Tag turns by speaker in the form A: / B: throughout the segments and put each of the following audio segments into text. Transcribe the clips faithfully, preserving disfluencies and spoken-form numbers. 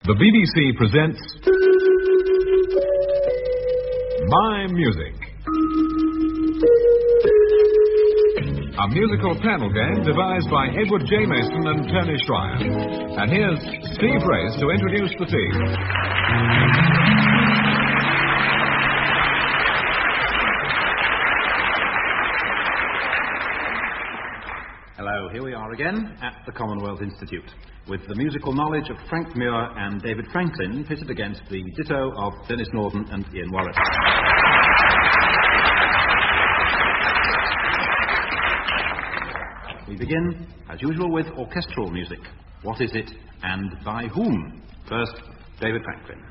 A: The B B C presents My Music, a musical panel game devised by Edward J. Mason and Tony Schreier. And here's Steve Race to introduce the team.
B: Hello, here we are again at the Commonwealth Institute, with the musical knowledge of Frank Muir and David Franklin pitted against the ditto of Denis Norden and Ian Warwick. We begin, as usual, with orchestral music. What is it, and by whom? First, David Franklin.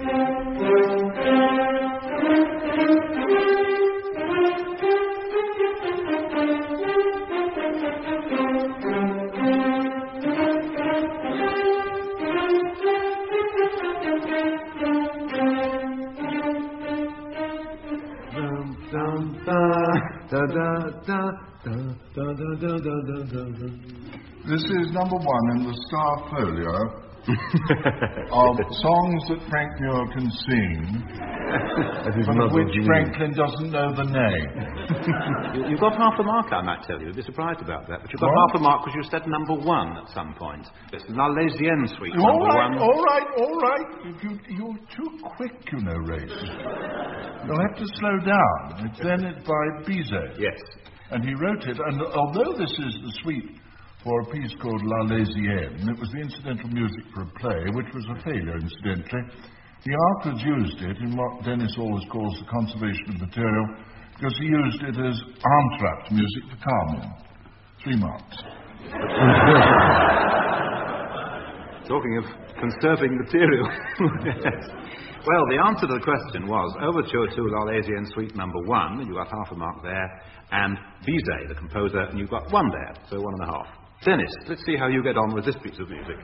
C: This is number one in the Star Folio of songs that Frank Muir can sing, but of which Franklin doesn't know the name.
B: you, you got half a mark, I might tell you. You'd be surprised about that. But you got
C: What?
B: half a mark because you said number one at some point. It's La Laisienne Suite,
C: All
B: number
C: right,
B: one.
C: all right, all right. You, you're too quick, you know, Race. You'll have to slow down. It's then it's by Bizet.
B: Yes.
C: And he wrote it, and although this is the suite for a piece called La Laisienne, it was the incidental music for a play, which was a failure, incidentally. He afterwards used it in what Dennis always calls the conservation of material, because he used it as entr'acte music for Carmen. Three marks.
B: Talking of conserving material. Yes. Well, the answer to the question was Overture to La Laisienne Suite number one, and you got half a mark there, and Bizet, the composer, and you got one there, so one and a half. Dennis, let's see how you get on with this piece of music.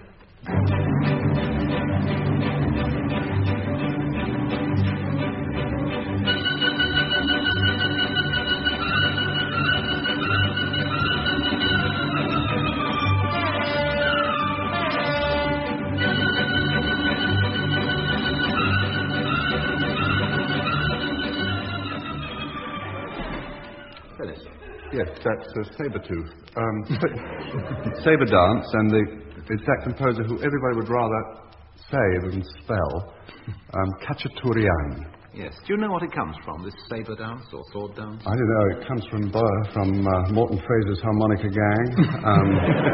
D: Yes, that's uh, Sabretooth. Um, Sabre Dance, and the, it's that composer who everybody would rather say than spell, um, Khachaturian.
B: Yes. Do you know what it comes from, this sabre dance or sword dance?
D: I don't know, it comes from uh, from uh, Morton Fraser's Harmonica Gang. Um,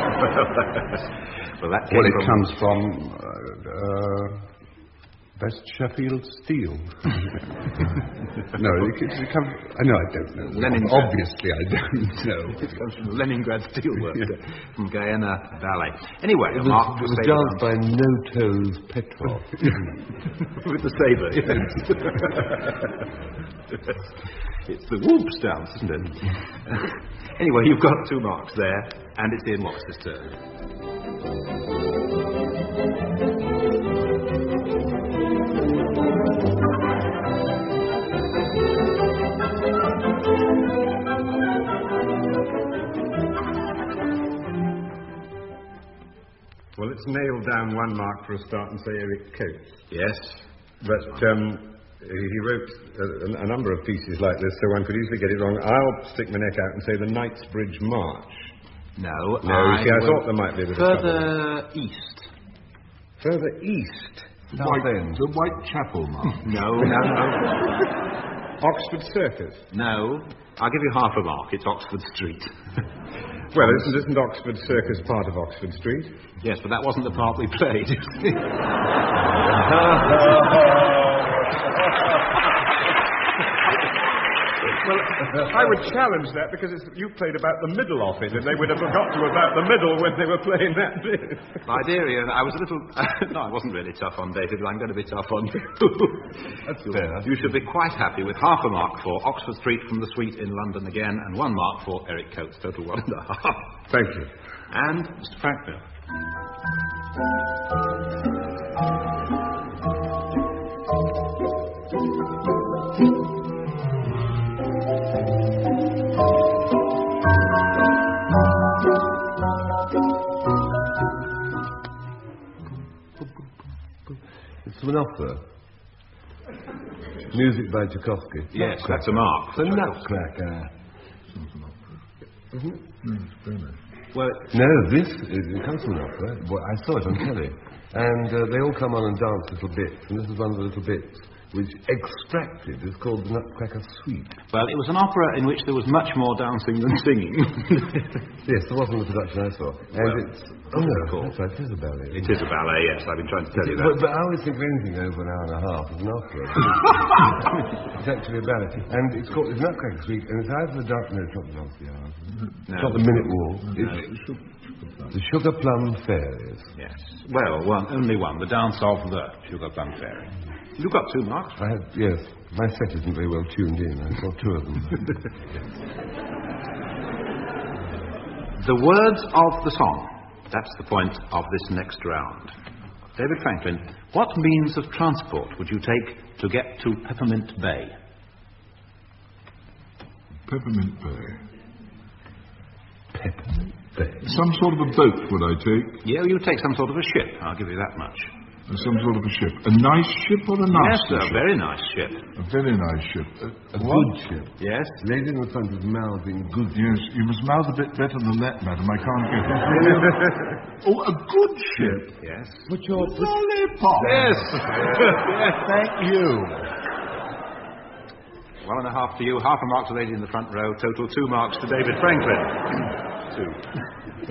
B: well, that came
D: well, it
B: from...
D: comes from uh, uh, West Sheffield Steel. No, it, it comes... I know, I don't know.
B: Leningrad.
D: Obviously, I don't know.
B: It comes from Leningrad Steelworks, yeah. From Guyana Ballet. Anyway,
E: it
B: a
E: was,
B: mark
E: it
B: for
E: was
B: sabre
E: danced by No-Toes Petrov.
B: With the sabre, yes. It's the whoops dance, isn't it? Anyway, you've got two marks there, and it's Ian Watts' turn.
D: Well, let's nail down one mark for a start and say Eric Coates.
B: Yes.
D: But um, he wrote a, a number of pieces like this, so one could easily get it wrong. I'll stick my neck out and say the Knightsbridge March.
B: No,
D: No,
B: I
D: see, I
B: will-
D: thought there might be a bit of trouble.
B: Further east.
D: Further east?
C: The White, the Whitechapel Mark.
B: No, no, no.
D: Oxford Circus?
B: No. I'll give you half a mark. It's Oxford Street.
D: Well, isn't, isn't Oxford Circus part of Oxford Street?
B: Yes, but that wasn't the part we played.
D: Well, I would challenge that because it's, you played about the middle of it, and they would have got to about the middle when they were playing that bit.
B: My dear Ian, I was a little... no, I wasn't really tough on David, but I'm going to be tough on you.
C: That's fair.
B: You should be quite happy with half a mark for Oxford Street from the Suite in London again, and one mark for Eric Coates, total one and a half.
D: Thank you.
B: And Mister Franklin.
E: It's an opera. Music by Tchaikovsky.
B: Yes, that's a mark.
E: It's a nutcracker.
C: Mm, it's very nice.
B: Well,
E: No, this is, it comes from an opera. Well, I saw it on telly. And uh, they all come on and dance little bits. And this is one of the little bits which extracted is called the Nutcracker Suite.
B: well, it was an opera in which there was much more dancing than singing.
E: Yes, there wasn't the production I saw. And
B: Well,
E: it's... Oh, no,
B: cool.
E: that's right, it is a ballet.
B: It is a ballet, yes. I've been trying to tell you
E: But,
B: that.
E: but I always think of anything over an hour and a half as an opera. It's actually a ballet. And it's called it's Nutcracker Suite, and it's either the dark... No, it's not the Dance Hour. It's not the Minute Walk. It's the Sugar Plum Fairies.
B: Yes. Well, one, only one. The dance of the Sugar Plum Fairy. You've got two marks.
E: I had, yes, my set isn't very well tuned in. I saw two of them.
B: The words of the song. That's the point of this next round. David Franklin, what means of transport would you take to get to Peppermint Bay?
C: Peppermint Bay.
E: Peppermint Bay.
C: Some sort of a boat would I take?
B: Yeah, you take some sort of a ship. I'll give you that much.
C: Some sort of a ship. A nice ship or a
B: Yes,
C: nasty
B: sir, a
C: ship?
B: very nice ship.
C: A very nice ship. A,
E: A good ship.
B: Yes?
E: The lady in the front is mouthing good.
C: Yes, you must mouth a bit better than that, madam. I can't get it. Oh, a good ship.
B: Yes.
E: Put your...
C: Lollipop.
B: Yes.
C: Thank you.
B: One and a half to you, half a mark to the lady in the front row, total two marks to David Franklin. Two.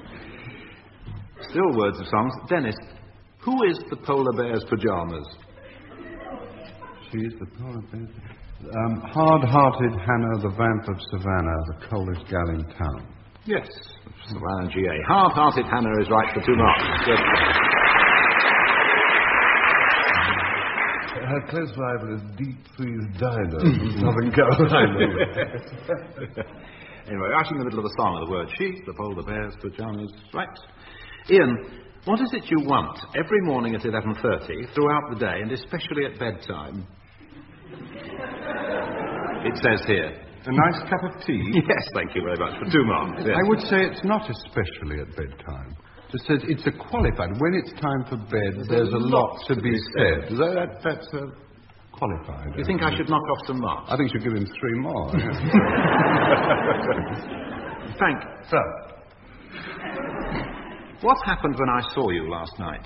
B: Still words of songs. Dennis, who is the polar bear's pyjamas?
D: She is the polar bear. Um, hard-hearted Hannah, the vamp of Savannah, the coldest gal in town.
B: Yes, Savannah G A. Hard-hearted Hannah is right for two marks. Good.
E: Her close rival is Deep Freeze Diner from Southern Carolina.
B: Anyway, right in the middle of the song are the word she, the polar bear's pyjamas. Right. Ian, what is it you want every morning at eleven thirty, throughout the day, and especially at bedtime? It says here.
D: A nice cup of tea?
B: Yes, thank you very much, for two marks. Yes.
D: I would say it's not especially at bedtime. It says it's a qualified. When it's time for bed, there's a lot to be said. That, that, that's uh, qualified.
B: You think I should knock off some marks?
D: I think you should give him three more.
B: Frank,
E: Sir,
B: what happened when I saw you last night?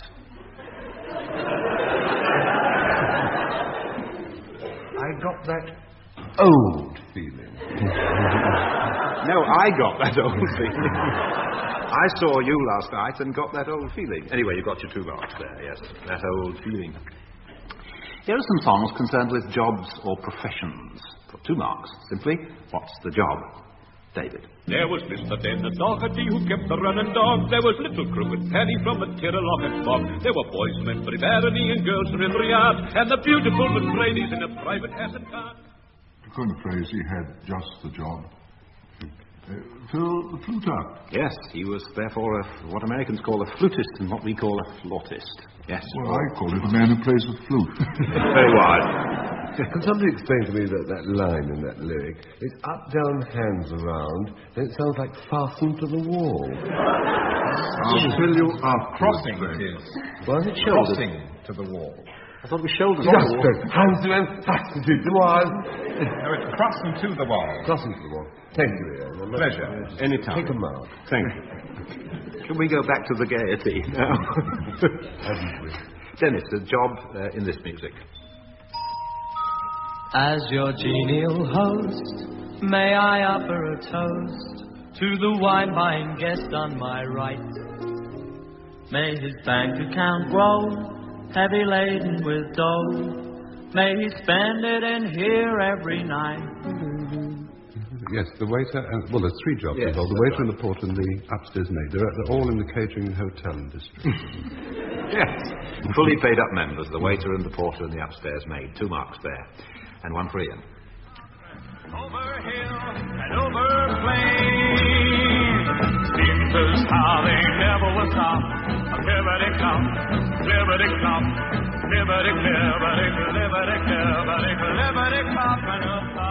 E: I got that old feeling.
B: No, I got that old feeling. I saw you last night and got that old feeling. Anyway, you got your two marks there, yes. That old feeling. Here are some songs concerned with jobs or professions. For two marks. Simply, what's the job? David.
F: There was Mister Dennis Doherty who kept a running dog. There was little Crooked Penny from the Tirralock and Fog. There were boys from Embry Barony and girls from Embry Yard, and the beautiful Miss Brady's in a private hat and cart.
C: To coin a phrase, he had just the job. Uh, fill the flute up.
B: Yes, he was therefore a, what Americans call a flutist and what we call a flautist. Yes.
C: Well, I call it a man who plays the flute.
B: Very wide.
E: Can somebody explain to me that, that line in that lyric? It's up, down, hands around, and it sounds like fastened to the wall.
C: I'll tell you after.
G: Crossing it is.
E: Was it
G: Crossing to the wall.
B: I thought it was shoulders
E: Just
B: on the wall.
E: so. Hands around, fastened to the wall.
G: No, it's crossing to the wall.
E: Crossing to the wall. Thank you, Ian.
G: Pleasure.
D: Anytime.
E: Take a mark.
D: Thank you.
B: Shall we go back to the gaiety now? Dennis, a job uh, in this music.
H: As your genial host, may I offer a toast to the wine-buying guest on my right. May his bank account grow, heavy laden with dough. May he spend it in here every night.
D: Yes, the waiter, and, well, there's three jobs
B: Yes,
D: involved. The
B: that's
D: waiter and the porter and the upstairs maid. They're, they're all in the catering and hotel industry.
B: Yes. Fully paid up members, the waiter and the porter and the upstairs maid. Two marks there. And one for Ian.
F: Over hill and over plain, steamers how they never will stop. Clibbity-clop, clibbity-clop, clibbity-clibbity, clibbity-clibbity, clibbity-clop, and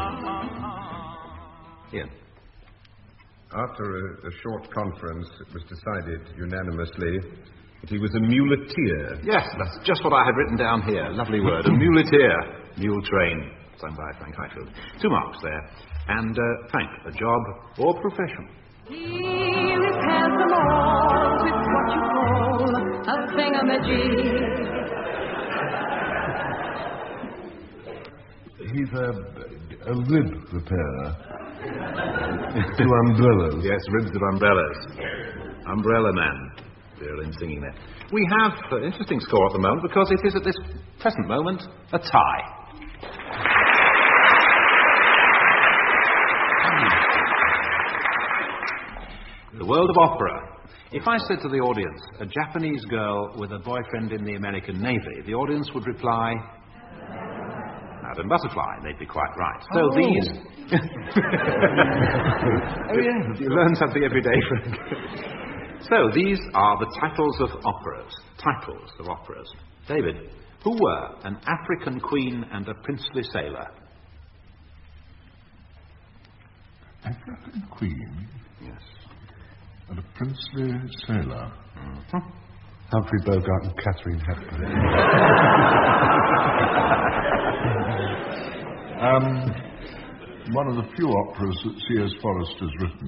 F: a
B: Ian.
I: After a, a short conference, it was decided unanimously
E: That he was a muleteer.
B: Yes, that's just what I had written down here. Lovely word. A muleteer. Mule train. Sung by Frank Highfield. Two marks there. And, uh, Frank, a job or profession?
I: He repairs them all with what you call a thingamajig.
E: He's a, a rib repairer. To umbrellas.
B: Yes, ribs of umbrellas. Umbrella man. Violin singing there. We have an interesting score at the moment because it is at this present moment a tie. The world of opera. If I said to the audience, a Japanese girl with a boyfriend in the American Navy, the audience would reply, Madame Butterfly, and they'd be quite right. So
E: oh.
B: these... oh, yeah, you learn something every day, Frank. So these are the titles of operas. Titles of operas. David, who were an African queen and a princely sailor?
C: African queen?
B: Yes.
C: And a princely sailor.
B: Mm-hmm.
D: Humphrey Bogart and Catherine Hepburn.
C: um, one of the few operas that C S Forrest has written.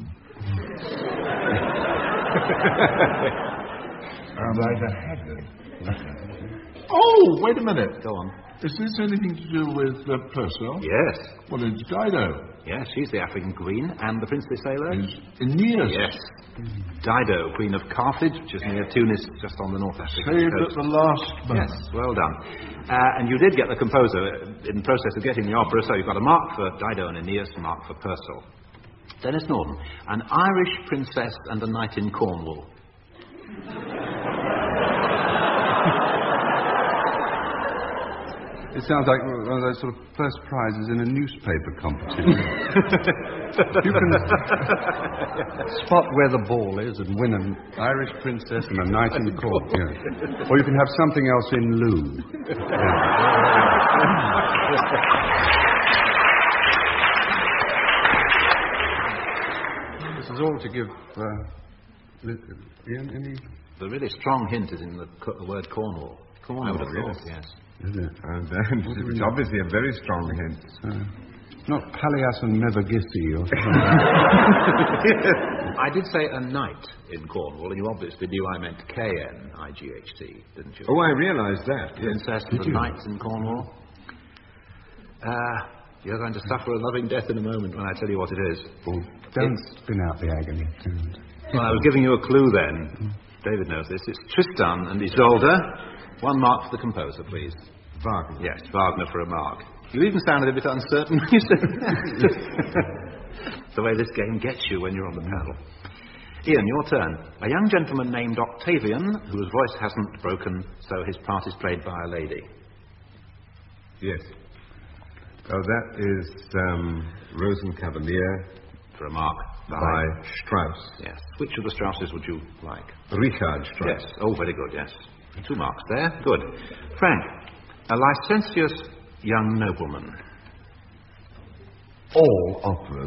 E: um, Rider Haggard.
C: Oh, wait a minute.
B: Go on.
C: Is this anything to do with uh, Purcell?
B: Yes.
C: Well, it's Dido.
B: Yes, she's the African queen. And the princely sailor?
C: Is Aeneas.
B: Yes. Dido, queen of Carthage, which is near Tunis, just on the North African
C: Saved
B: coast.
C: at the last moment.
B: Yes, well done. Uh, and you did get the composer in the process of getting the opera, so you've got a mark for Dido and Aeneas, a mark for Purcell. Dennis Norton, an Irish princess and a knight in Cornwall.
D: It sounds like one of those sort of first prizes in a newspaper competition. You can spot where the ball is and win an Irish princess and a knight in the court. Yeah. Or you can have something else in lieu. This is all to give uh, Ian any...
B: The really strong hint is in the, co- the word Cornwall.
E: Cornwall,
B: I would have thought,
E: yes.
B: yes.
D: Is it?
E: And uh, it's obviously a very strong hint.
D: Uh, not Pallias and Nevergissi or something.
B: I did say a knight in Cornwall, and you obviously knew I meant K N I G H T, didn't you?
E: Oh, I realised that.
B: Princess and the knights in Cornwall. Uh, you're going to suffer a loving death in a moment when I tell you what it is.
D: Oh, don't spin out the agony. Don't.
B: Well, I was giving you a clue then. David knows this. It's Tristan and Isolde. One mark for the composer, please.
E: Wagner.
B: Yes, Wagner for a mark. You even sounded a bit uncertain when you said that. The way this game gets you when you're on the paddle. Ian, your turn. A young gentleman named Octavian, whose voice hasn't broken, so his part is played by a lady.
E: Yes. Oh, that is um, Rosenkavalier.
B: For a mark.
E: By, by Strauss.
B: Yes. Which of the Strausses would you like?
E: Richard Strauss.
B: Yes. Oh, very good, yes. Two marks there. Good. Frank, a licentious young nobleman.
E: All operas.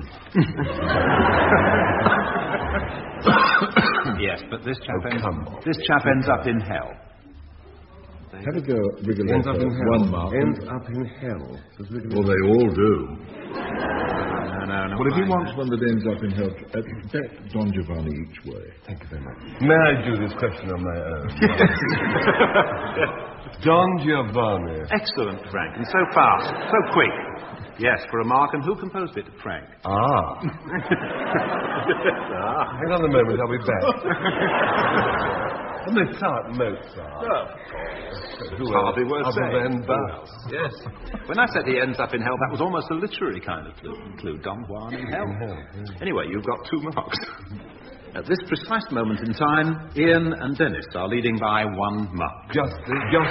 B: Yes, but this chap,
E: oh,
B: ends,
E: come on.
B: this chap ends up in hell.
E: Have a go, Rigoletto. Ends up in hell. One mark. Ends up in hell.
C: Well, they all do.
B: No, no, no.
C: Well, if he wants one that ends up in hell, uh, bet Don Giovanni each way.
E: Thank you very much. May I do this question on my own? Don Giovanni.
B: Excellent, Frank, and so fast, so quick. Yes, for a mark, and who composed it, Frank?
E: Ah. ah. Hang on a moment, I'll be back. Mozart, Mozart.
B: Oh,
E: Who
B: hardly worth
E: other
B: saying.
E: than Bach.
B: Yes. When I said he ends up in hell, that was almost a literary kind of clue. clue. Don Juan in hell.
E: In hell yeah.
B: Anyway, you've got two marks. At this precise moment in time, Ian and Dennis are leading by one mark.
E: Just, just.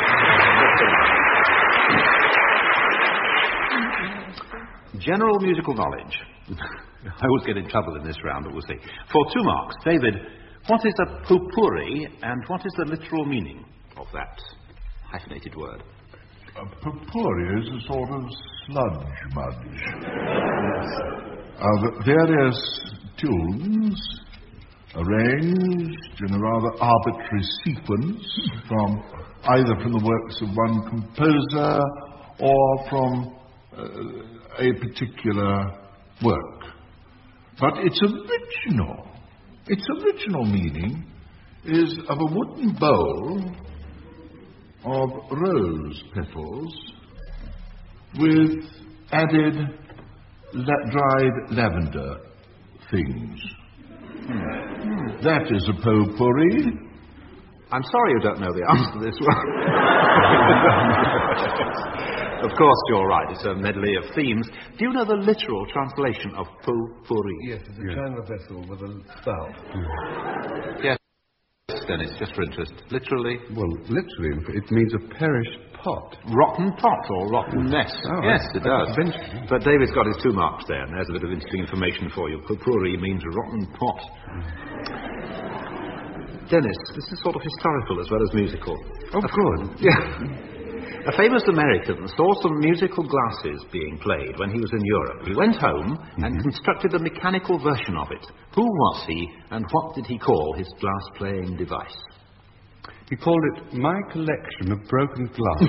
B: General musical knowledge. I always get in trouble in this round, but we'll see. For two marks, David, what is a potpourri and what is the literal meaning of that hyphenated word?
C: A potpourri is a sort of sludge mudge. Uh, the various tunes arranged in a rather arbitrary sequence from either from the works of one composer or from uh, a particular work. But its original, its original meaning is of a wooden bowl of rose petals with added la- dried lavender things. Hmm. That is a potpourri.
B: I'm sorry you don't know the answer to this one. Of course, you're right. It's a medley of themes. Do you know the literal translation of potpourri?
E: Yes, it's a yeah. kind of vessel with a spout.
B: Mm. Yes, Dennis, just for interest. Literally?
D: Well, literally, it means a perished pot.
B: Rotten pot or rotten nest.
D: Oh,
B: yes, it does.
D: Eventually.
B: But David's got his two marks there, and there's a bit of interesting information for you. Potpourri means rotten pot. Dennis, this is sort of historical as well as musical.
D: Oh, good.
B: Yeah. A famous American saw some musical glasses being played when he was in Europe. He went home mm-hmm. and constructed a mechanical version of it. Who was he, and what did he call his glass-playing device?
D: He called it My Collection of Broken Glass.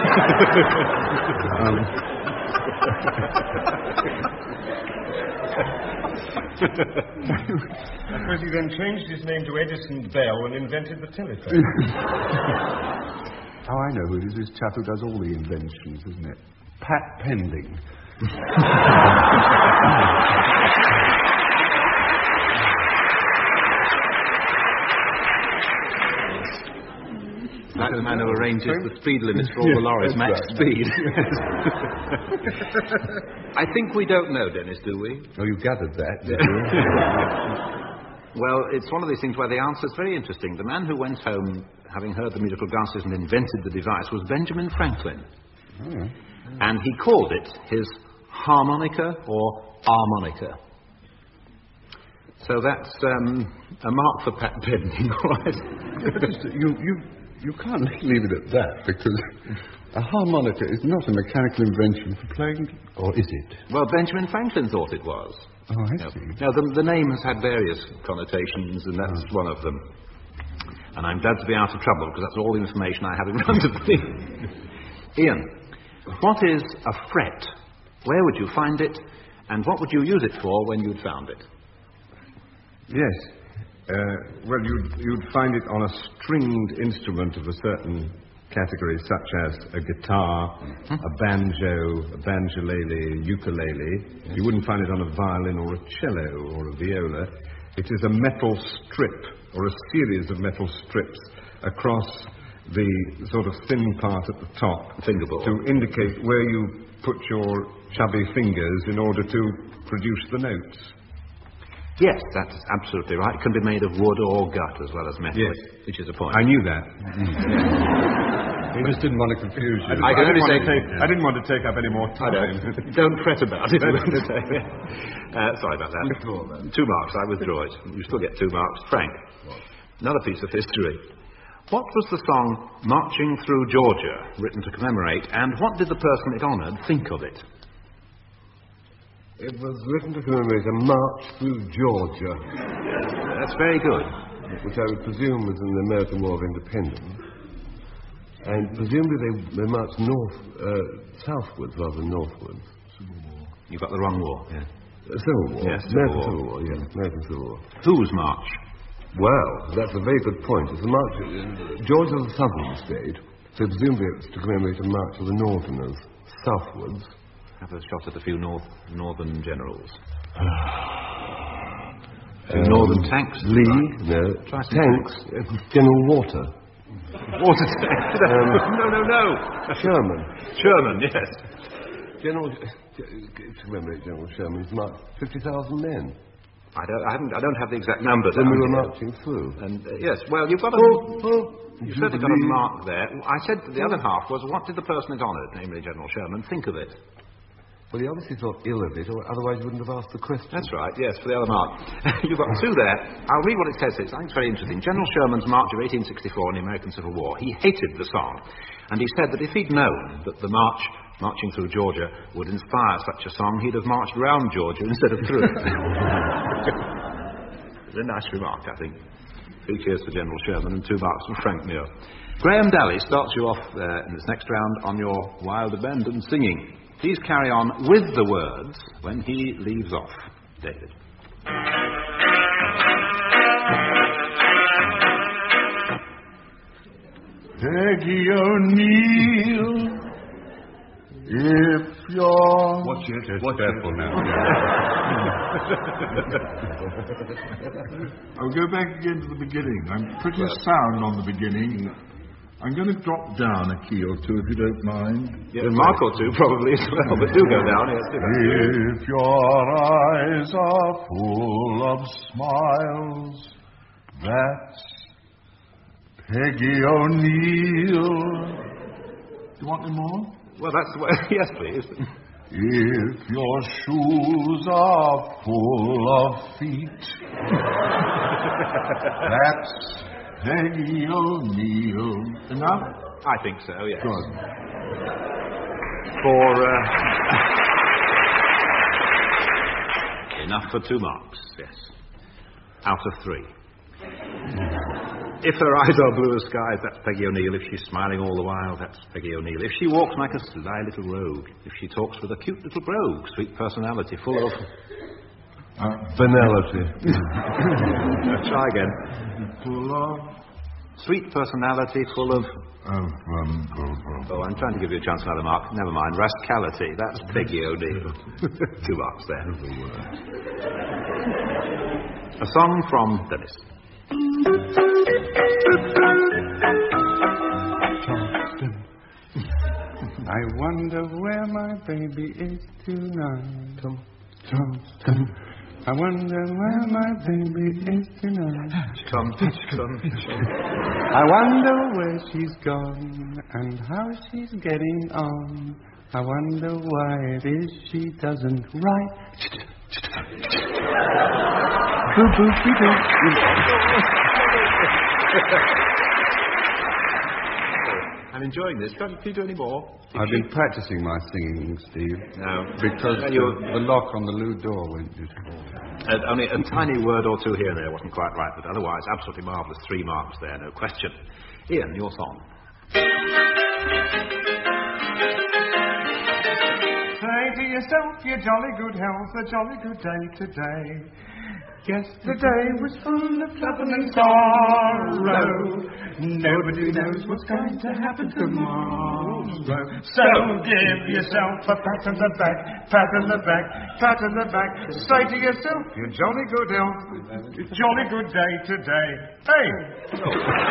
D: um.
E: I suppose he then changed his name to Edison Bell and invented the telephone.
D: Oh, I know who it is. This chap who does all the inventions, isn't it? Pat Pending.
B: Like the man who arranges the speed limits for all the lorries, max right. speed. I think we don't know, Dennis, do we?
D: Oh, you gathered that, did you?
B: Well, it's one of these things where the answer is very interesting. The man who went home, having heard the musical glasses and invented the device, was Benjamin Franklin. Oh. And he called it his harmonica or harmonica. So that's um, a mark for Pat Pending, all right?
D: you, you, you can't leave it at that, because a harmonica is not a mechanical invention for playing, or is it?
B: Well, Benjamin Franklin thought it was.
D: Oh, I
B: now,
D: see.
B: Now, the, the name has had various connotations, and that's oh. one of them. And I'm glad to be out of trouble, because that's all the information I have in front of me. Ian, what is a fret? Where would you find it? And what would you use it for when you'd found it?
D: Yes. Uh, well, you'd, you'd find it on a stringed instrument of a certain category, such as a guitar, mm-hmm. a banjo, a banjolele, ukulele. Yes. You wouldn't find it on a violin or a cello or a viola. It is a metal strip, or a series of metal strips across the sort of thin part at the top,
B: fingerboard,
D: to indicate where you put your chubby fingers in order to produce the notes.
B: Yes, that's absolutely right. It can be made of wood or gut as well as metal,
D: yes.
B: which is a point.
D: I knew that. He just didn't want to confuse you.
B: I, I, can only say,
D: take, yeah. I didn't want to take up any more time.
B: Don't, don't fret about it. uh, sorry about that.
E: Withdraw,
B: two marks. I withdraw it. You still get two marks. Frank, another piece of history. What was the song Marching Through Georgia written to commemorate, and what did the person it honoured think of it?
E: It was written to commemorate a march through Georgia.
B: That's very good.
E: Which I would presume was in the American War of Independence. And presumably they, they marched north, uh, southwards rather than northwards.
B: Civil War. You got the wrong war, yeah.
E: Uh, Civil War.
B: Yes, Civil
E: American
B: War.
E: Civil War, yes. American Civil War.
B: Whose march?
E: Well, that's a very good point. It's a march. Uh, Georgia was a southern state, so presumably it was to commemorate a march of the northerners southwards.
B: Have a shot at a few north, northern generals.
E: Uh,
B: northern tanks?
E: Lee? No.
B: Tanks.
E: tanks. Uh, General Water.
B: Water tanks?
E: um,
B: no, no, no.
E: Sherman.
B: Sherman, yes.
E: General... To commemorate General Sherman, he's marched fifty thousand men.
B: I don't, I, haven't, I don't have the exact numbers.
E: When we were marching through.
B: And, uh, yes, well, you've got a...
E: Oh, oh.
B: You've certainly got a mark there. I said the other half was, what did the person it honoured, namely General Sherman, think of it?
E: Well, he obviously thought ill of it, or otherwise he wouldn't have asked the question.
B: That's right, yes, for the other mark. You've got two there. I'll read what it says. I think it's very interesting. General Sherman's march of eighteen sixty-four in the American Civil War. He hated the song, and he said that if he'd known that the march, marching through Georgia, would inspire such a song, he'd have marched round Georgia instead of through it. It's a nice remark, I think. Three cheers for General Sherman and two marks for Frank Muir. Graham Daly starts you off uh, in this next round on your wild abandon singing. Please carry on with the words when he leaves off. David.
C: Peggy O'Neill, if you're...
D: Watch it. Just watch careful it. Now.
C: I'll go back again to the beginning. I'm pretty well. sound on the beginning. I'm going to drop down a key or two, if you don't mind.
B: Yeah, a mark or two, probably, as well, but do go down. Yes, do
C: if your eyes are full of smiles, that's Peggy O'Neill. Do you want any more?
B: Well, that's the way. Yes, please.
C: If your shoes are full of feet, that's Peggy O'Neill. Enough?
B: I think so, yes.
C: Good.
B: For, uh... enough for two marks, yes. Out of three. If her eyes are blue as skies, that's Peggy O'Neill. If she's smiling all the while, that's Peggy O'Neill. If she walks like a sly little rogue. If she talks with a cute little brogue, sweet personality, full of...
E: Uh, banality.
B: Try again.
C: Full of...
B: Sweet personality, full of...
C: Of, um, of,
B: oh, I'm trying to give you a chance for another mark. Never mind. Rascality. That's Peggy O'Neill. Two marks there. A song from Dennis.
D: I wonder where my baby is tonight. Tom, Tom, Tom. I wonder where my baby is tonight.
B: Tom, Tom.
D: I wonder where she's gone and how she's getting on. I wonder why it is she doesn't write. Boo boo boo boo.
B: I'm enjoying this. Can't you do any more?
D: I've been practicing my singing, Steve.
B: No.
D: Because the, the lock on the loo door went beautiful.
B: Uh, only a tiny word or two here and there wasn't quite right, but otherwise absolutely marvellous. Three marks there, no question. Ian, your song.
J: Say to yourself, your jolly good health, a jolly good day today. Yesterday was full of trouble and sorrow. Nobody knows what's going to happen tomorrow. So give yourself a pat on the back, pat on the back, pat on the back. Say to yourself, your jolly good health, a jolly good day today. Hey!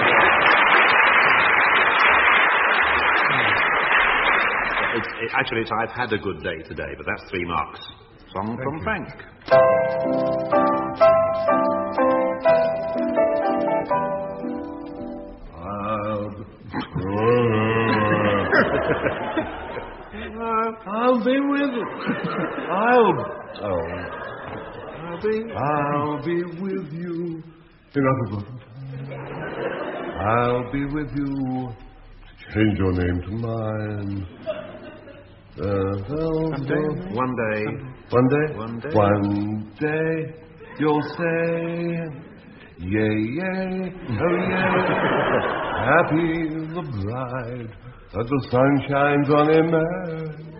B: It's, it, actually, it's I've had a good day today, but that's three marks. Song Thank from you. Frank.
C: I'll, I'll be with you. I'll, oh, I'll be, I'll be with you. Enough of it. I'll be with you. Change your name to mine. Uh, well,
B: one day, one day,
C: one day,
B: one day,
C: one day, you'll say, yay, yay, oh yay, happy the bride that the sun shines on him.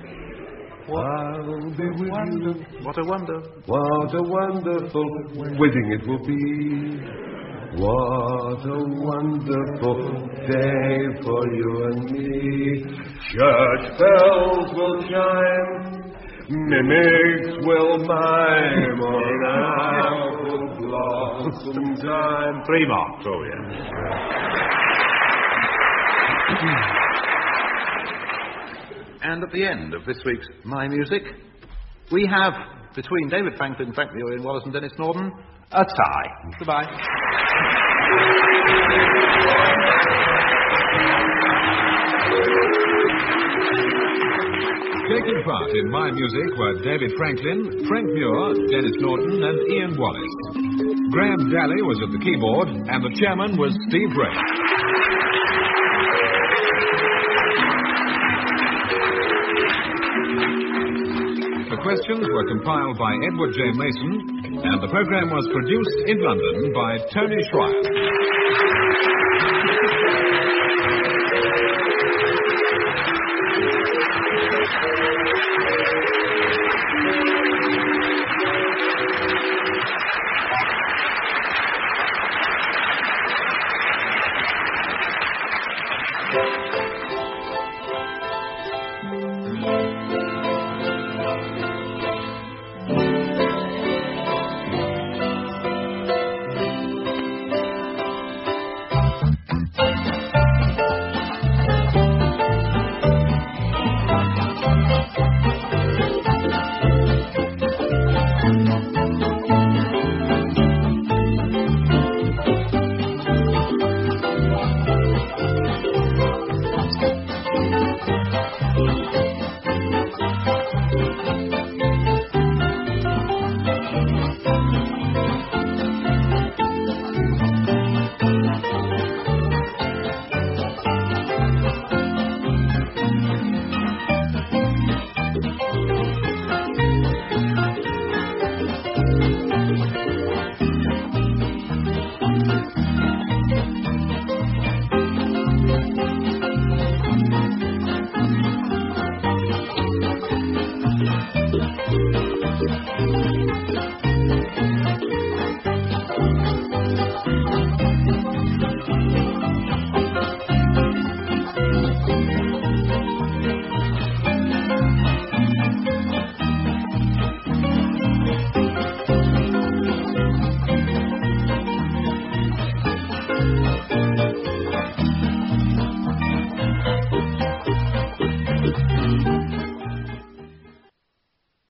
C: I'll be with
B: wonder,
C: you.
B: What a wonder!
C: What a wonderful wedding it will be. What a wonderful day for you and me. Church bells will chime, mimics will mime on apple blossom time.
B: Three marks, oh yeah. And at the end of this week's My Music, we have, between David Franklin, Frank Muir, Ian Wallace and Dennis Norden, a tie. Goodbye.
A: Taking part in My Music were David Franklin, Frank Muir, Dennis Norton and Ian Wallace. Graham Daly was at the keyboard and the chairman was Steve Ray. The questions were compiled by Edward J. Mason And the program was produced in London by Tony Schreier.